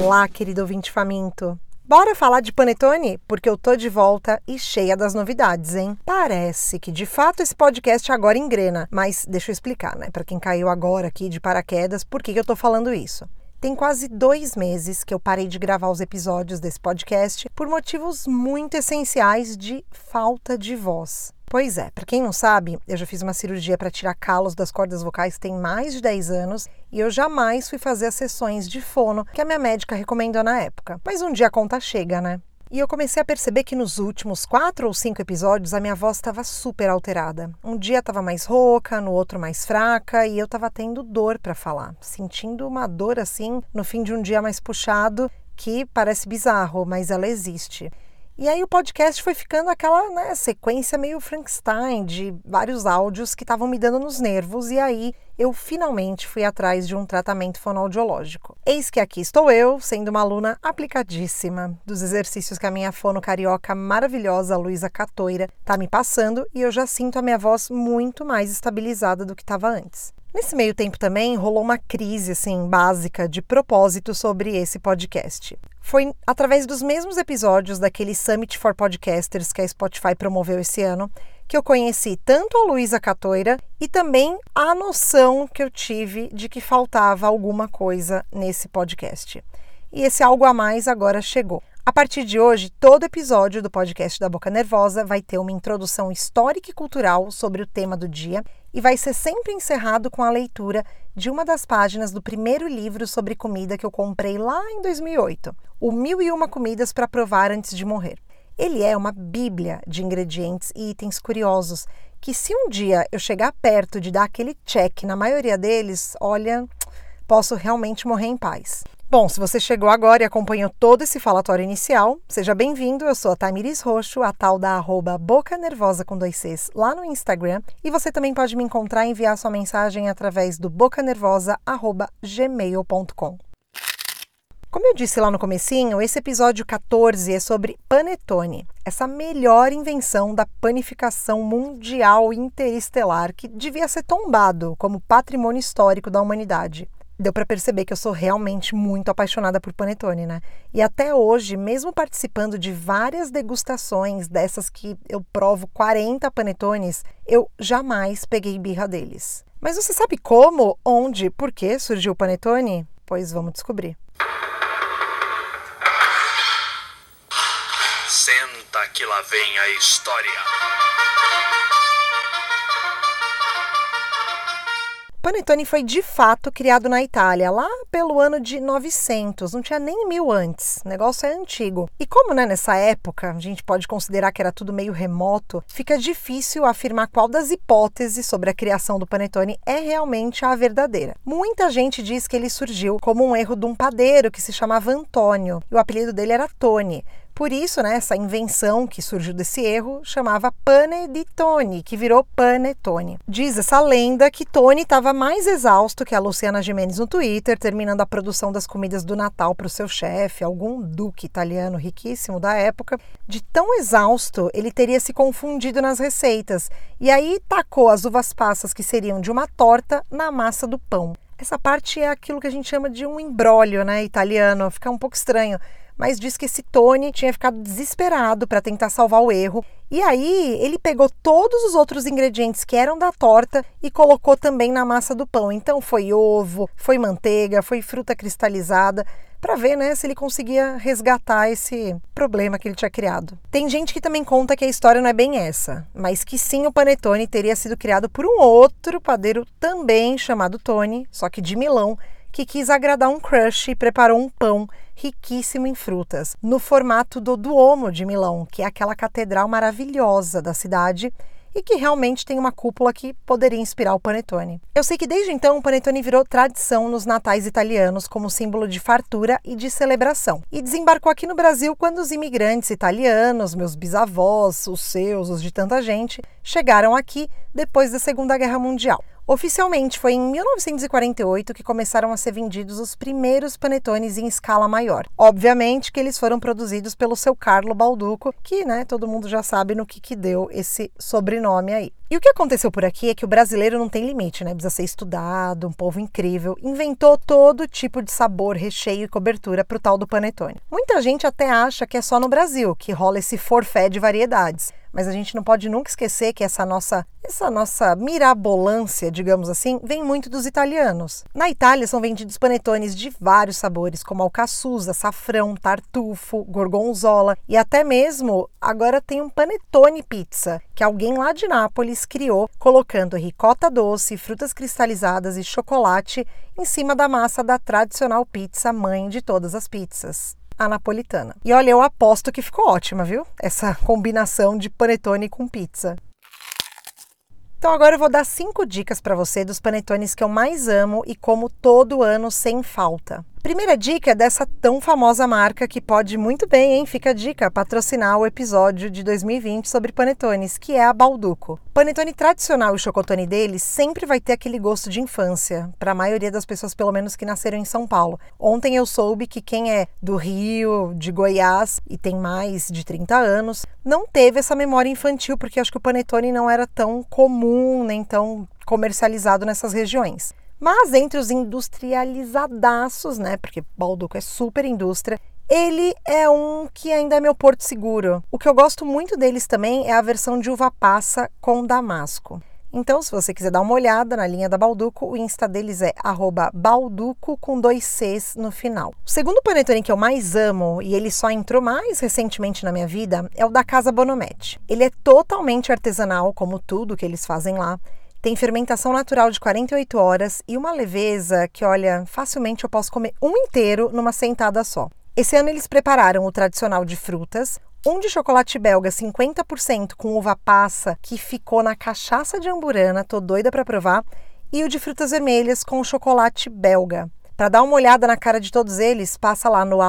Olá, querido ouvinte faminto. Bora falar de panetone? Porque eu tô de volta e cheia das novidades, hein? Parece que de fato esse podcast agora engrena, mas deixa eu explicar, né? Pra quem caiu agora aqui de paraquedas, por que eu tô falando isso? Tem quase 2 meses que eu parei de gravar os episódios desse podcast por motivos muito essenciais de falta de voz. Pois é, para quem não sabe, eu já fiz uma cirurgia para tirar calos das cordas vocais tem mais de 10 anos e eu jamais fui fazer as sessões de fono que a minha médica recomendou na época. Mas um dia a conta chega, né? E eu comecei a perceber que nos últimos 4 ou 5 episódios a minha voz estava super alterada. Um dia estava mais rouca, no outro mais fraca e eu estava tendo dor para falar. Sentindo uma dor assim no fim de um dia mais puxado que parece bizarro, mas ela existe. E aí o podcast foi ficando aquela sequência meio Frankenstein de vários áudios que estavam me dando nos nervos e aí eu finalmente fui atrás de um tratamento fonoaudiológico. Eis que aqui estou eu, sendo uma aluna aplicadíssima dos exercícios que a minha fono carioca maravilhosa, Luísa Catoira, tá me passando e eu já sinto a minha voz muito mais estabilizada do que estava antes. Nesse meio tempo também rolou uma crise básica de propósito sobre esse podcast. Foi através dos mesmos episódios daquele Summit for Podcasters que a Spotify promoveu esse ano que eu conheci tanto a Luísa Catoira e também a noção que eu tive de que faltava alguma coisa nesse podcast. E esse algo a mais agora chegou. A partir de hoje, todo episódio do podcast da Boca Nervosa vai ter uma introdução histórica e cultural sobre o tema do dia e vai ser sempre encerrado com a leitura de uma das páginas do primeiro livro sobre comida que eu comprei lá em 2008, o 1001 Comidas para Provar Antes de Morrer. Ele é uma bíblia de ingredientes e itens curiosos que se um dia eu chegar perto de dar aquele check na maioria deles, olha, posso realmente morrer em paz. Bom, se você chegou agora e acompanhou todo esse falatório inicial, seja bem-vindo, eu sou a Tamiris Roxo, a tal da @Boca Nervosa com 2 Cs lá no Instagram, e você também pode me encontrar e enviar sua mensagem através do bocanervosa@gmail.com. Como eu disse lá no comecinho, esse episódio 14 é sobre panetone, essa melhor invenção da panificação mundial interestelar que devia ser tombado como patrimônio histórico da humanidade. Deu para perceber que eu sou realmente muito apaixonada por panetone, né? E até hoje, mesmo participando de várias degustações dessas que eu provo 40 panetones, eu jamais peguei birra deles. Mas você sabe como, onde, por que surgiu o panetone? Pois vamos descobrir. Senta que lá vem a história. Panetone foi de fato criado na Itália, lá pelo ano de 900, não tinha nem 1000 antes, o negócio é antigo. E como nessa época a gente pode considerar que era tudo meio remoto, fica difícil afirmar qual das hipóteses sobre a criação do panetone é realmente a verdadeira. Muita gente diz que ele surgiu como um erro de um padeiro que se chamava Antônio, e o apelido dele era Tony. Por isso, essa invenção que surgiu desse erro chamava pane di Tony, que virou panetone. Diz essa lenda que Tony estava mais exausto que a Luciana Gimenez no Twitter, terminando a produção das comidas do Natal para o seu chefe, algum duque italiano riquíssimo da época. De tão exausto, ele teria se confundido nas receitas e aí tacou as uvas passas que seriam de uma torta na massa do pão. Essa parte é aquilo que a gente chama de um imbróglio, italiano, fica um pouco estranho. Mas diz que esse Tony tinha ficado desesperado para tentar salvar o erro. E aí ele pegou todos os outros ingredientes que eram da torta e colocou também na massa do pão. Então foi ovo, foi manteiga, foi fruta cristalizada, para ver se ele conseguia resgatar esse problema que ele tinha criado. Tem gente que também conta que a história não é bem essa, mas que sim, o panetone teria sido criado por um outro padeiro também chamado Tony, só que de Milão, que quis agradar um crush e preparou um pão riquíssimo em frutas, no formato do Duomo de Milão, que é aquela catedral maravilhosa da cidade e que realmente tem uma cúpula que poderia inspirar o panetone. Eu sei que desde então o panetone virou tradição nos natais italianos como símbolo de fartura e de celebração. E desembarcou aqui no Brasil quando os imigrantes italianos, meus bisavós, os seus, os de tanta gente, chegaram aqui depois da Segunda Guerra Mundial. Oficialmente, foi em 1948 que começaram a ser vendidos os primeiros panetones em escala maior. Obviamente que eles foram produzidos pelo seu Carlo Balducco, que, todo mundo já sabe no que deu esse sobrenome aí. E o que aconteceu por aqui é que o brasileiro não tem limite, Precisa ser estudado, um povo incrível. Inventou todo tipo de sabor, recheio e cobertura para o tal do panetone. Muita gente até acha que é só no Brasil que rola esse forfé de variedades. Mas a gente não pode nunca esquecer que essa nossa mirabolância, digamos assim, vem muito dos italianos. Na Itália são vendidos panetones de vários sabores, como alcaçuza, açafrão, tartufo, gorgonzola e até mesmo agora tem um panetone pizza, que alguém lá de Nápoles criou, colocando ricota doce, frutas cristalizadas e chocolate em cima da massa da tradicional pizza mãe de todas as pizzas, a napolitana. E olha, eu aposto que ficou ótima, viu? Essa combinação de panetone com pizza. Então agora eu vou dar 5 dicas para você dos panetones que eu mais amo e como todo ano sem falta. Primeira dica é dessa tão famosa marca que pode muito bem, fica a dica, patrocinar o episódio de 2020 sobre panetones, que é a Balducco. O panetone tradicional e o chocotone deles sempre vai ter aquele gosto de infância, para a maioria das pessoas, pelo menos, que nasceram em São Paulo. Ontem eu soube que quem é do Rio, de Goiás e tem mais de 30 anos, não teve essa memória infantil, porque acho que o panetone não era tão comum, nem tão comercializado nessas regiões. Mas entre os industrializadaços, porque Balducco é super indústria, ele é um que ainda é meu porto seguro. O que eu gosto muito deles também é a versão de uva passa com damasco. Então, se você quiser dar uma olhada na linha da Balducco, o Insta deles é @balducco com 2 Cs no final. O segundo panetone que eu mais amo, e ele só entrou mais recentemente na minha vida, é o da Casa Bonometti. Ele é totalmente artesanal, como tudo que eles fazem lá. Tem fermentação natural de 48 horas e uma leveza que, olha, facilmente eu posso comer um inteiro numa sentada só. Esse ano eles prepararam o tradicional de frutas, um de chocolate belga 50% com uva passa, que ficou na cachaça de amburana, tô doida para provar, e o de frutas vermelhas com chocolate belga. Para dar uma olhada na cara de todos eles, passa lá no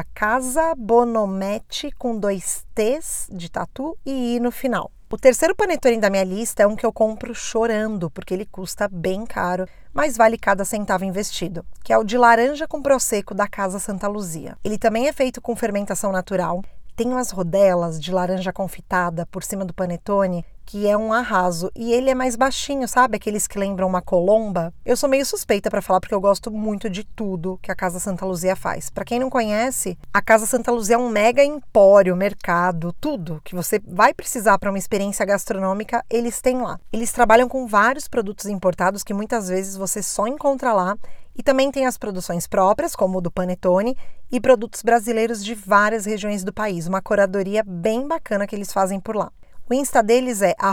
@casabonometti com 2 T's de tatu e I no final. O terceiro panetone da minha lista é um que eu compro chorando, porque ele custa bem caro, mas vale cada centavo investido, que é o de laranja com prosecco da Casa Santa Luzia. Ele também é feito com fermentação natural, tem umas rodelas de laranja confitada por cima do panetone, que é um arraso, e ele é mais baixinho, sabe? Aqueles que lembram uma colomba. Eu sou meio suspeita para falar porque eu gosto muito de tudo que a Casa Santa Luzia faz. Para quem não conhece, a Casa Santa Luzia é um mega empório, mercado, tudo que você vai precisar para uma experiência gastronômica, eles têm lá. Eles trabalham com vários produtos importados que muitas vezes você só encontra lá, e também tem as produções próprias, como o do panetone, e produtos brasileiros de várias regiões do país, uma curadoria bem bacana que eles fazem por lá. O Insta deles é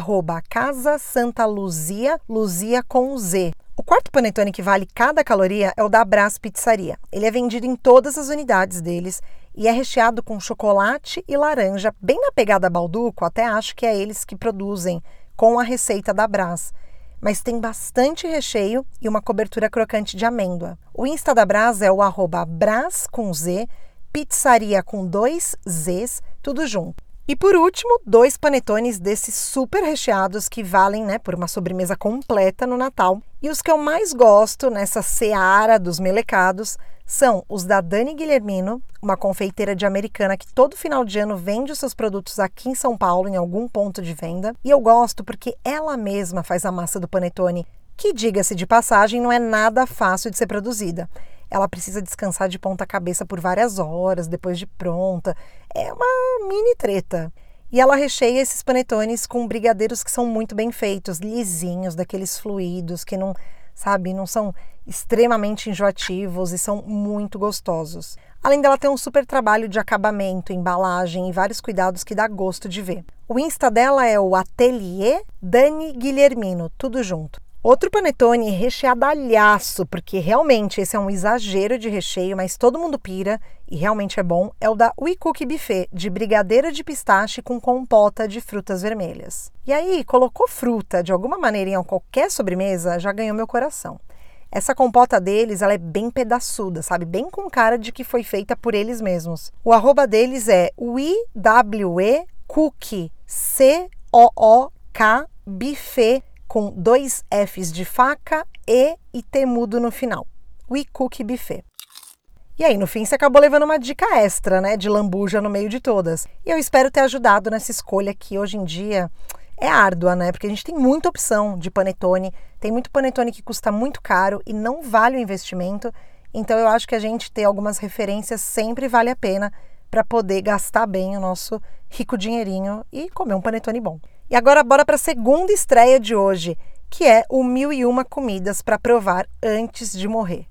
@casasantaluzia, Luzia com Z. O quarto panetone que vale cada caloria é o da Brás Pizzaria. Ele é vendido em todas as unidades deles e é recheado com chocolate e laranja, bem na pegada Balducco, até acho que é eles que produzem com a receita da Brás. Mas tem bastante recheio e uma cobertura crocante de amêndoa. O Insta da Brás é o @Brás com Z, Pizzaria com 2 Zs, tudo junto. E por último, 2 panetones desses super recheados que valem, por uma sobremesa completa no Natal. E os que eu mais gosto nessa seara dos melecados são os da Dani Guilhermino, uma confeiteira de Americana que todo final de ano vende os seus produtos aqui em São Paulo, em algum ponto de venda. E eu gosto porque ela mesma faz a massa do panetone, que, diga-se de passagem, não é nada fácil de ser produzida. Ela precisa descansar de ponta cabeça por várias horas depois de pronta. É uma mini treta. E ela recheia esses panetones com brigadeiros que são muito bem feitos, lisinhos, daqueles fluidos que não são extremamente enjoativos e são muito gostosos. Além dela ter um super trabalho de acabamento, embalagem e vários cuidados que dá gosto de ver. O Insta dela é o Atelier Dani Guilhermino, tudo junto. Outro panetone recheadalhaço, porque realmente esse é um exagero de recheio, mas todo mundo pira e realmente é bom, é o da We Cook Buffet, de brigadeiro de pistache com compota de frutas vermelhas. E aí, colocou fruta de alguma maneira em qualquer sobremesa, já ganhou meu coração. Essa compota deles, ela é bem pedaçuda, bem com cara de que foi feita por eles mesmos. O @ deles é WeWeCook, COOK Buffet com 2 Fs de faca, e T mudo no final. We Cook Buffet. E aí, no fim, você acabou levando uma dica extra, né, de lambuja no meio de todas. E eu espero ter ajudado nessa escolha que hoje em dia é árdua, né, porque a gente tem muita opção de panetone, tem muito panetone que custa muito caro e não vale o investimento, então eu acho que a gente ter algumas referências sempre vale a pena para poder gastar bem o nosso rico dinheirinho e comer um panetone bom. E agora bora para a segunda estreia de hoje, que é o 1001 Comidas para Provar Antes de Morrer.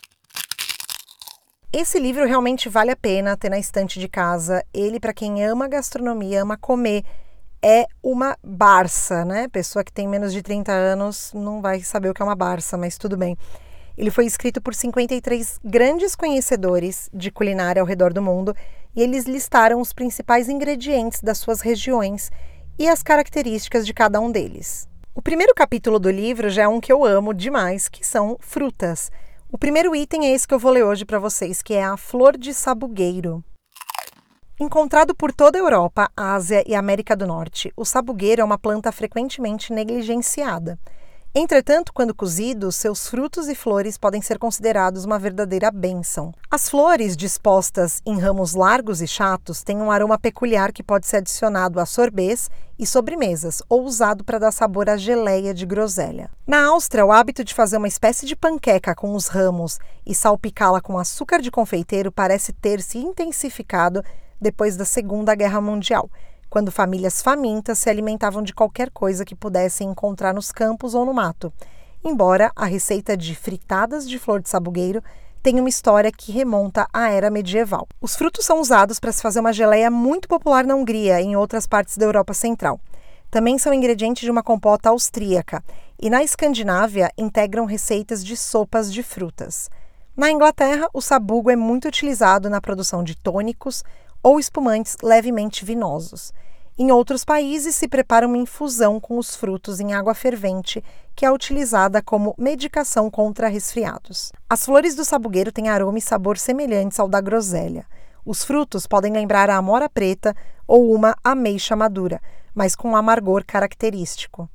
Esse livro realmente vale a pena ter na estante de casa. Ele, para quem ama gastronomia, ama comer, é uma Barça, né? Pessoa que tem menos de 30 anos não vai saber o que é uma Barça, mas tudo bem. Ele foi escrito por 53 grandes conhecedores de culinária ao redor do mundo e eles listaram os principais ingredientes das suas regiões e as características de cada um deles. O primeiro capítulo do livro já é um que eu amo demais, que são frutas. O primeiro item é esse que eu vou ler hoje para vocês, que é a flor de sabugueiro. Encontrado por toda a Europa, Ásia e América do Norte, o sabugueiro é uma planta frequentemente negligenciada. Entretanto, quando cozidos, seus frutos e flores podem ser considerados uma verdadeira bênção. As flores, dispostas em ramos largos e chatos, têm um aroma peculiar que pode ser adicionado a sorbets e sobremesas, ou usado para dar sabor à geleia de groselha. Na Áustria, o hábito de fazer uma espécie de panqueca com os ramos e salpicá-la com açúcar de confeiteiro parece ter se intensificado depois da Segunda Guerra Mundial, quando famílias famintas se alimentavam de qualquer coisa que pudessem encontrar nos campos ou no mato, embora a receita de fritadas de flor de sabugueiro tenha uma história que remonta à era medieval. Os frutos são usados para se fazer uma geleia muito popular na Hungria e em outras partes da Europa Central. Também são ingredientes de uma compota austríaca e na Escandinávia integram receitas de sopas de frutas. Na Inglaterra, o sabugo é muito utilizado na produção de tônicos ou espumantes levemente vinosos. Em outros países, se prepara uma infusão com os frutos em água fervente, que é utilizada como medicação contra resfriados. As flores do sabugueiro têm aroma e sabor semelhantes ao da groselha. Os frutos podem lembrar a amora preta ou uma ameixa madura, mas com um amargor característico.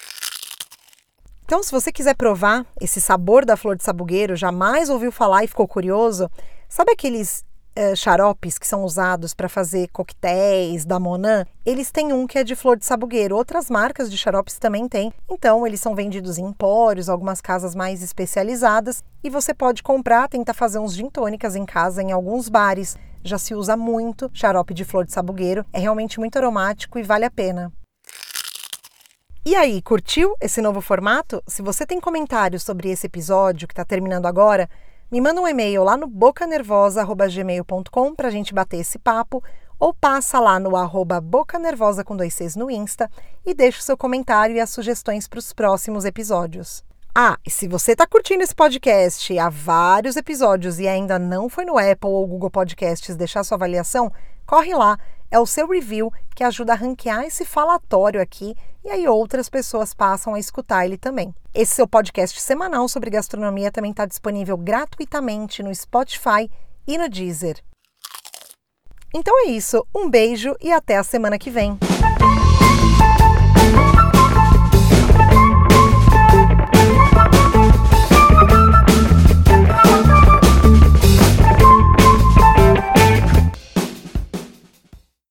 Então, se você quiser provar esse sabor da flor de sabugueiro, jamais ouviu falar e ficou curioso, sabe aqueles xaropes que são usados para fazer coquetéis da Monin? Eles têm um que é de flor de sabugueiro, outras marcas de xaropes também têm, então eles são vendidos em empórios, algumas casas mais especializadas, e você pode comprar, tentar fazer uns gin tônicas em casa, em alguns bares, já se usa muito xarope de flor de sabugueiro, é realmente muito aromático e vale a pena. E aí, curtiu esse novo formato? Se você tem comentários sobre esse episódio que está terminando agora, me manda um e-mail lá no bocanervosa@gmail.com para a gente bater esse papo, ou passa lá no @bocanervosa com 2 Cs no Insta e deixa o seu comentário e as sugestões para os próximos episódios. Ah, e se você está curtindo esse podcast há vários episódios e ainda não foi no Apple ou Google Podcasts deixar sua avaliação, corre lá, é o seu review que ajuda a ranquear esse falatório aqui e aí outras pessoas passam a escutar ele também. Esse seu podcast semanal sobre gastronomia também está disponível gratuitamente no Spotify e no Deezer. Então é isso, um beijo e até a semana que vem.